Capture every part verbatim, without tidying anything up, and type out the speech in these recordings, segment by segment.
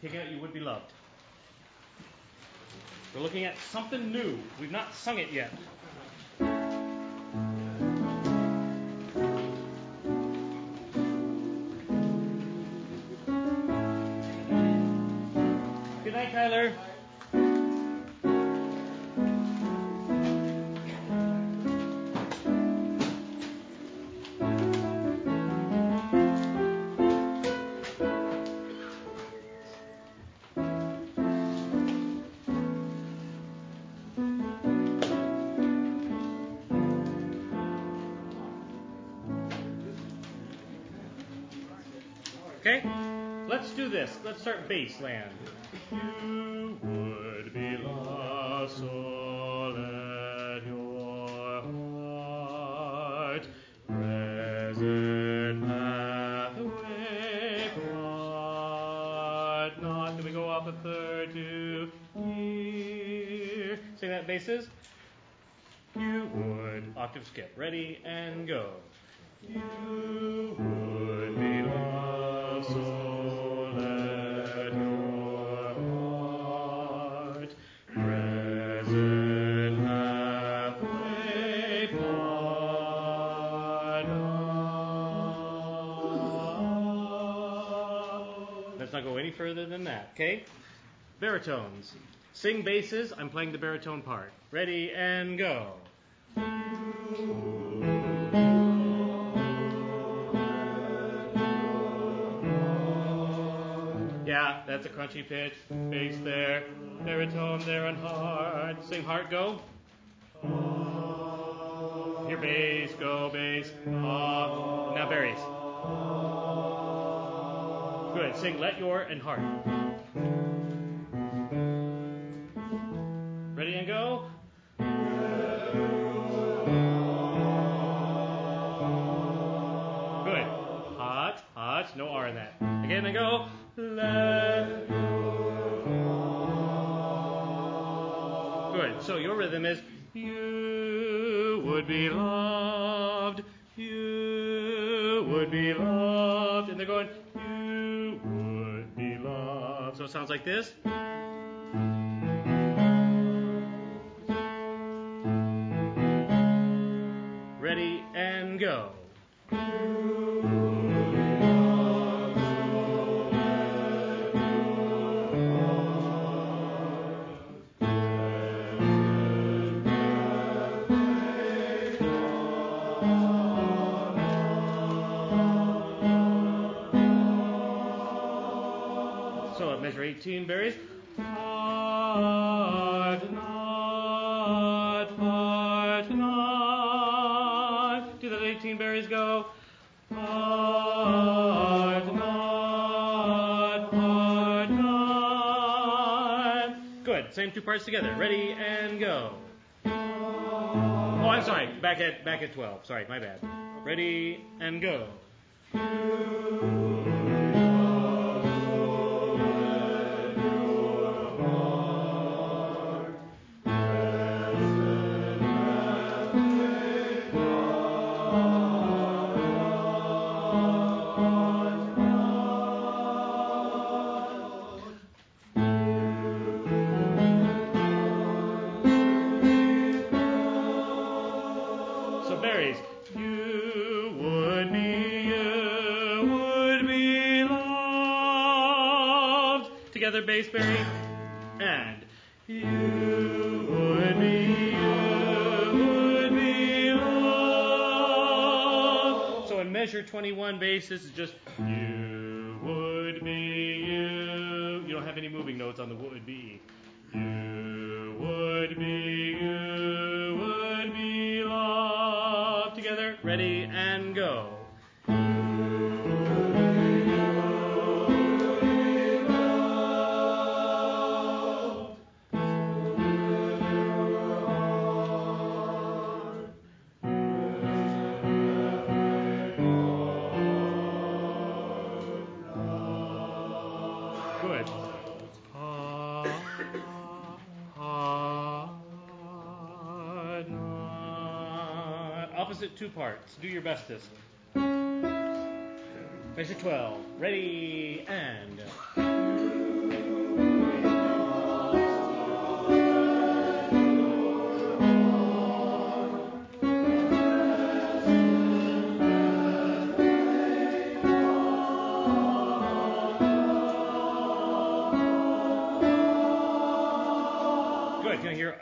Taking out You Would Be Loved. We're looking at something new. We've not sung it yet. Good night, Tyler. Okay, let's do this. Let's start Bassland. You would be lost, so let your heart present pathway part not. Then we go off a third to here. Sing that, basses. You would. Octave skip. Ready and go. You would be lost, so let your heart present halfway part on. Let's not go any further than that, okay? Baritones. Sing basses. I'm playing the baritone part. Ready and go. Yeah, that's a crunchy pitch. Bass there. Baritone there on heart. Sing heart, go. Your bass, go, bass. Uh, now berries. Good. Sing let your and heart. Ready and go. Good. Hot, hot. No R in that. Again and go. Let Good. So your rhythm is you would be loved, you would be loved, and they're going you would be loved. So it sounds like this. Ready and go. Measure eighteen berries. Part not, part not. Do that eighteen berries go. Part not, part not. Good. Same two parts together. Ready and go. Oh, I'm sorry. Back at back at twelve. Sorry, my bad. Ready and go. Together, bass berry, and you would be, you would be loved. So in measure twenty-one bass, this is just you would be you. You don't have any moving notes on the would be. You would be, you would be loved. Together, ready and go. Opposite two parts. Do your bestest. Measure twelve. Ready and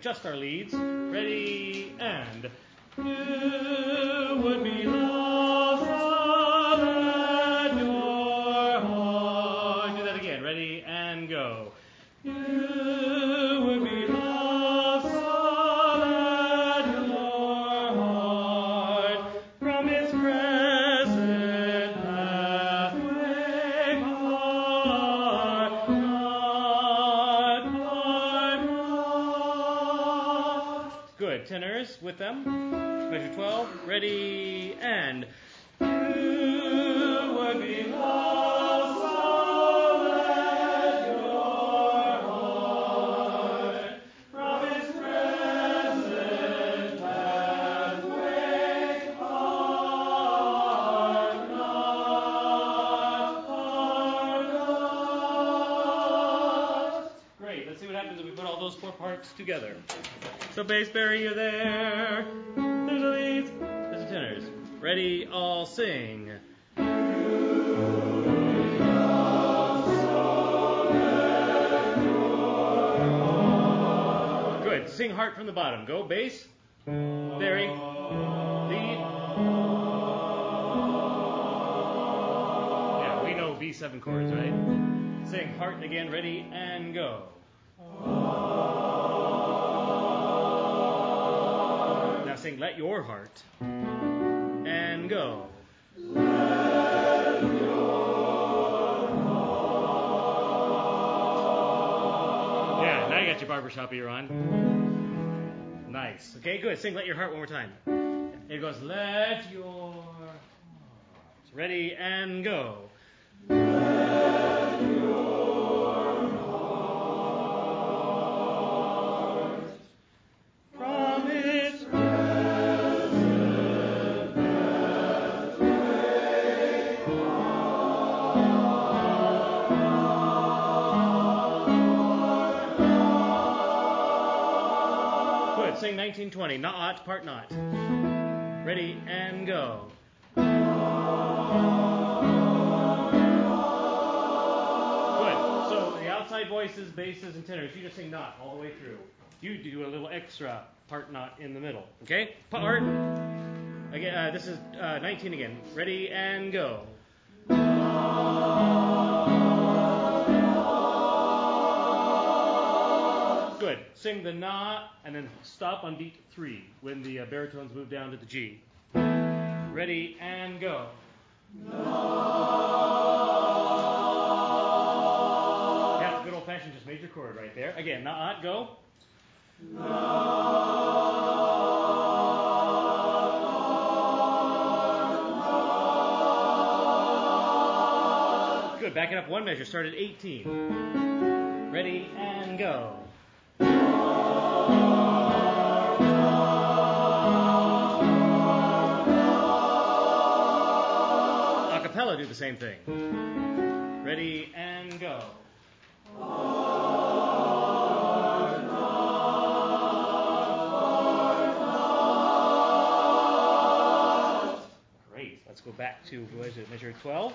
adjust our leads. Ready, and you would be loved at your heart. Do that again. Ready, and go. You would be loved at your heart from its present pathway part, not part, not. Good. Tenors with them. Measure twelve. Ready, and you would be loved at your heart from its present pathway part, not part, not. Great. Let's see what happens if we put all those four parts together. So bass, Barry, you're there. There's the leads. There's the tenors. Ready, all sing. Good. Sing heart from the bottom. Go, bass. Barry. Lead. Yeah, we know B seven chords, right? Sing heart again. Ready, and go. Now sing let your heart. And go. Let your heart. Yeah, now you got your barbershop ear on. Nice. Okay, good. Sing let your heart one more time. It goes let your heart. Ready, and go. Let your heart from its present pathway part. Good. Sing nineteen twenty. Not, part not. Ready, and go. Outside voices, basses, and tenors. You just sing not all the way through. You do a little extra part not in the middle. Okay? Part. Again, uh, this is uh, nineteen again. Ready, and go. Good. Sing the na and then stop on beat three when the uh, baritones move down to the G. Ready, and go. Good old-fashioned just major chord right there. Again, not, go. Good. Back it up one measure. Start at eighteen. Ready, and go. A cappella, do the same thing. Ready, and go. Great. Let's go back to what is it, measure twelve.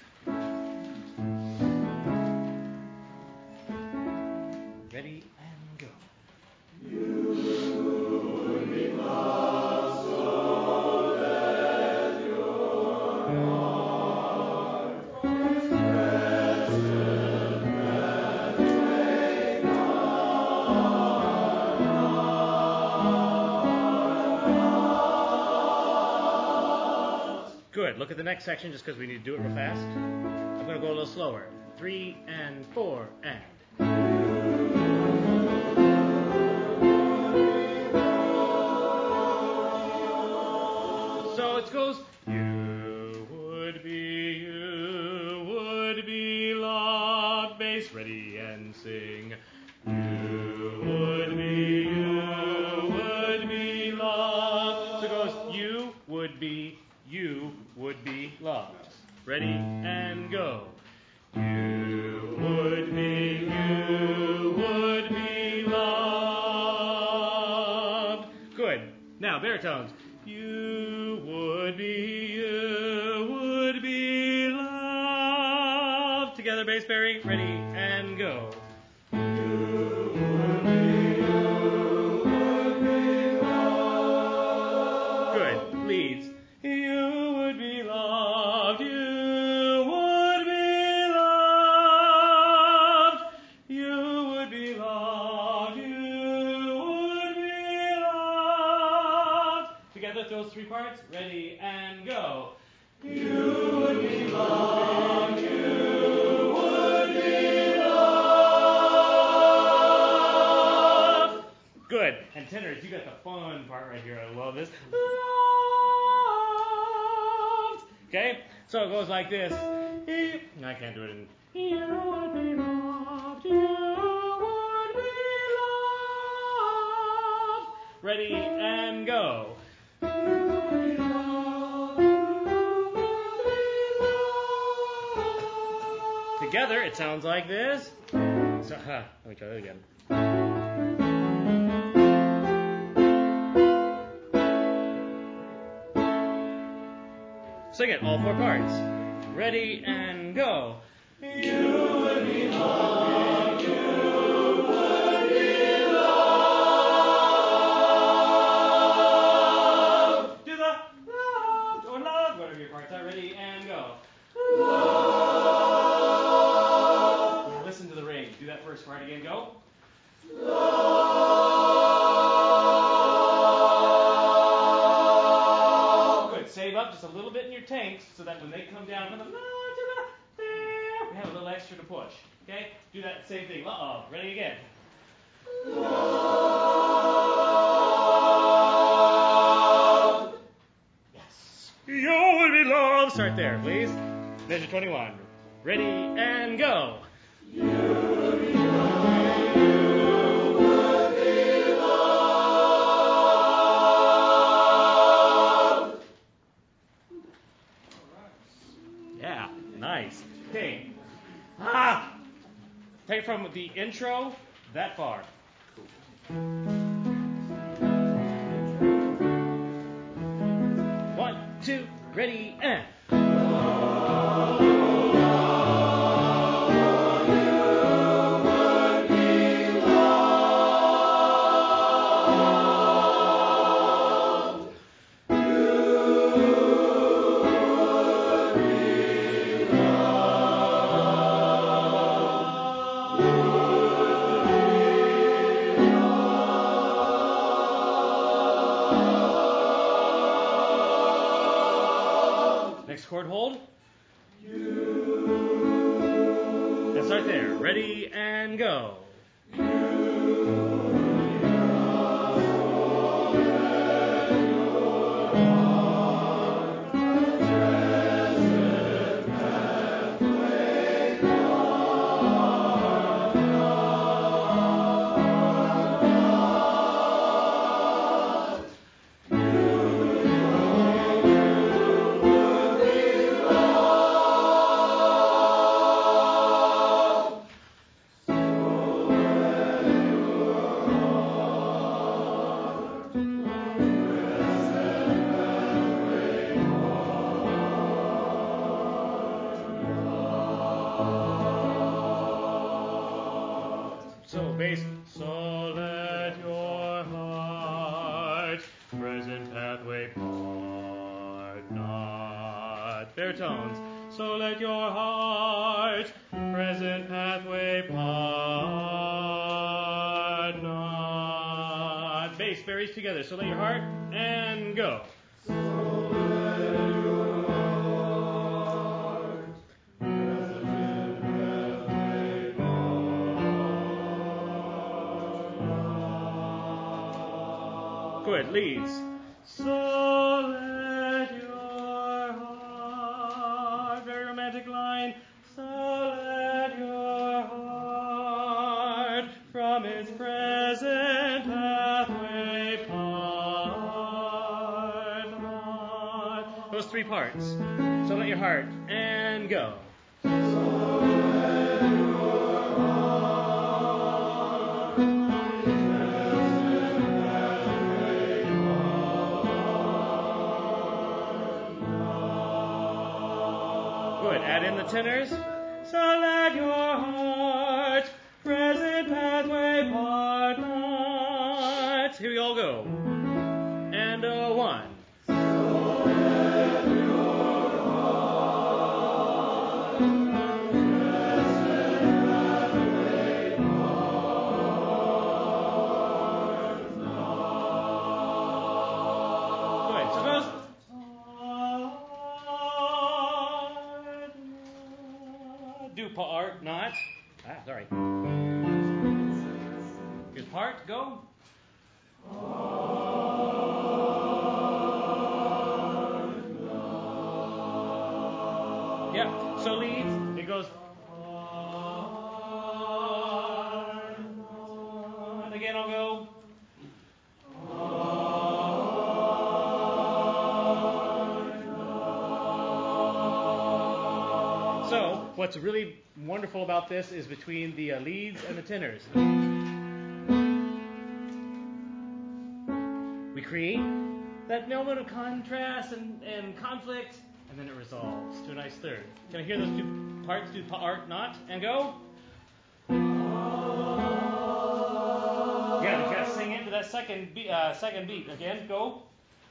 Ready, and go. You would be loved so that your heart from its present pathway part. Good. Look at the next section just because we need to do it real fast. I'm going to go a little slower. Three and four and. So it goes, you would be, you would be loved. Bass, ready, and sing. You would be, you would be loved. So it goes, you would be, you would be loved. Ready, and go. You would be, you would be loved. Good. Now, baritones. You would be, you would be loved. Together, bass, Barry. Ready, and go. You would be, you those three parts. Ready and go. You would belong, you would belong. Good. And tenors, you got the fun part right here. I love this. Loved. Okay? So it goes like this. I can't do it in. You would be loved, you would be loved. Ready and go. Together, it sounds like this. So, huh, let me try that again. Sing it, all four parts. Ready and go. You would belong, you would belong. Do the loved or loved, whatever your parts are. Ready and go. Loved. Now listen to the range. Do that first part again. Go. Loved. Good. Save up just a little bit in your tanks so that when they come down from the low to the there, we have a little extra to push. Okay? Do that same thing. Uh-oh. Ready again. Loved. Yes. You would be loved. Start there, please. Measure twenty-one. Ready and go. You would be loved. You would be loved. Yeah, nice. Okay. Ah! Take from the intro that far. One, two, ready, and. Chord hold. And start there. Ready and go. So bass. So let your heart present pathway part not. Baritones. So let your heart present pathway part not. Bass varies together. So let your heart and go. Good, leads. So let your heart, very romantic line. So let your heart from its present pathway part not. Those three parts. So let your heart and go. Add in the tenors. So let your heart present pathway part not. Here we all go. And a one. So let your heart present pathway part not. Good. So those not. Ah, sorry. Here's part, go. Yeah, so leads, it goes. And again, I'll go. So, what's really wonderful about this is between the uh, leads and the tenors. We create that moment of contrast and, and conflict, and then it resolves to a nice third. Can I hear those two parts? Do part, not, and go? Yeah, you gotta sing into that second beat, uh, second beat. Again, go.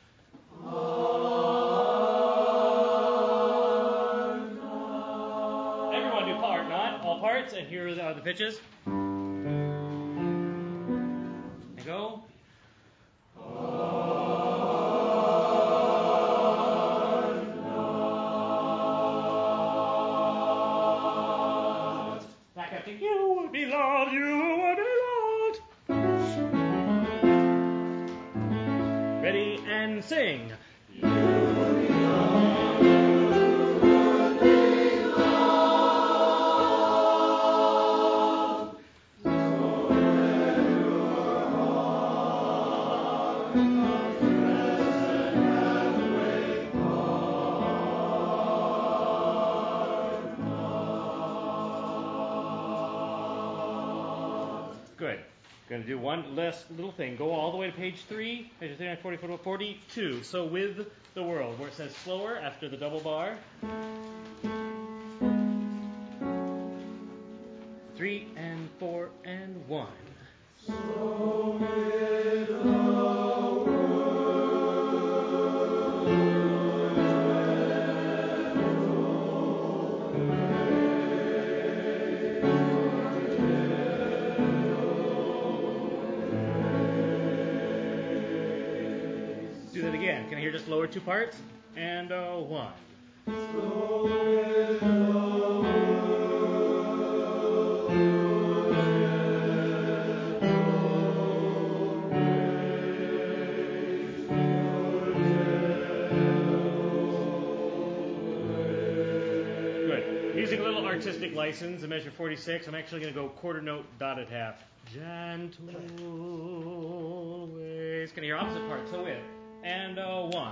Everyone do part, not all parts, and here are the pitches. And go. Back up to you would be loved, you would be loved. Ready and sing. Good. Going to do one last little thing. Go all the way to page three, page thirty-nine, forty, forty-two. So with the world, where it says slower after the double bar. Three and four and one. So with the do that again. Can I hear just lower two parts? And uh, one. Good. Using a little artistic license, in measure forty-six, I'm actually going to go quarter note dotted half. Gentle ways. Can I hear opposite parts? So with. And uh, one.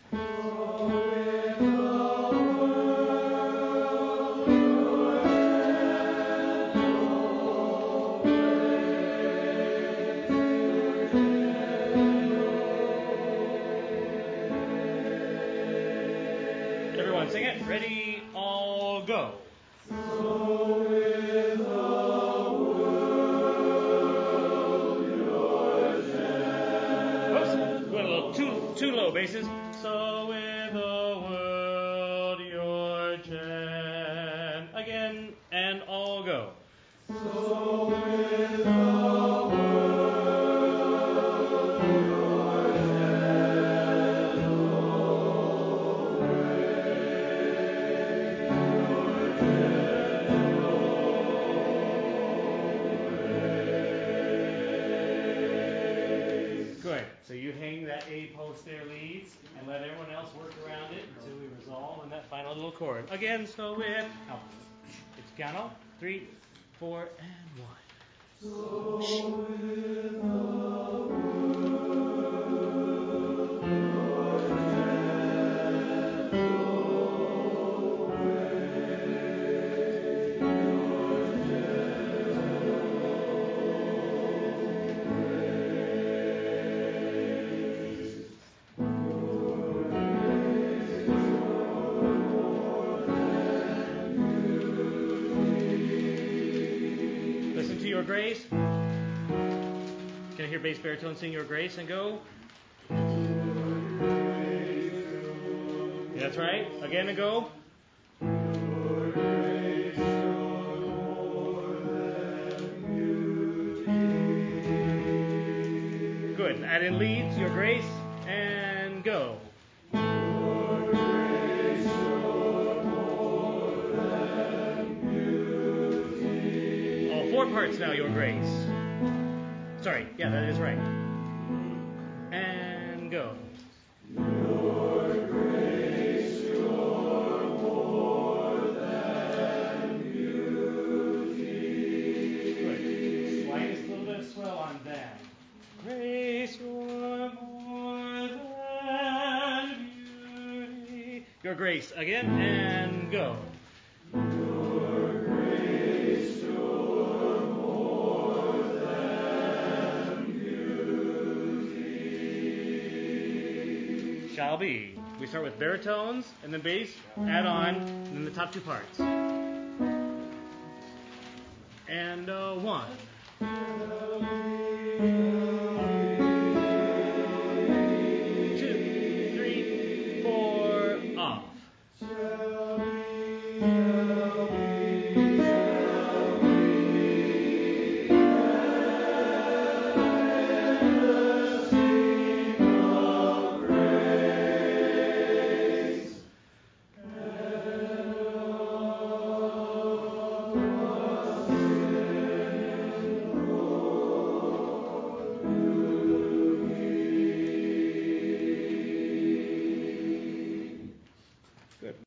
Everyone sing it. Ready, all go. So with the world yours and oops, went a little too too low basses. So with the world your gem again and all go. So with the world your gentle ways. Good. So you hang that A post there, leads, and let everyone else work around it until we resolve on that final little chord. Again, so with oh, it's piano. Three, four, and one. So with the world Your Grace. Can I hear bass baritone sing Your Grace and go? Yeah, that's right. Again and go. Good. Add in leads, Your Grace, and go. four parts now, Your Grace. Sorry, yeah, that is right. And go. Your grace, you're more than beauty. Good. Slightest little bit of swell on that. Grace, you're more than beauty. Your Grace, again, and go. Shall be. We start with baritones and then bass, add on, and then the top two parts. And uh, one.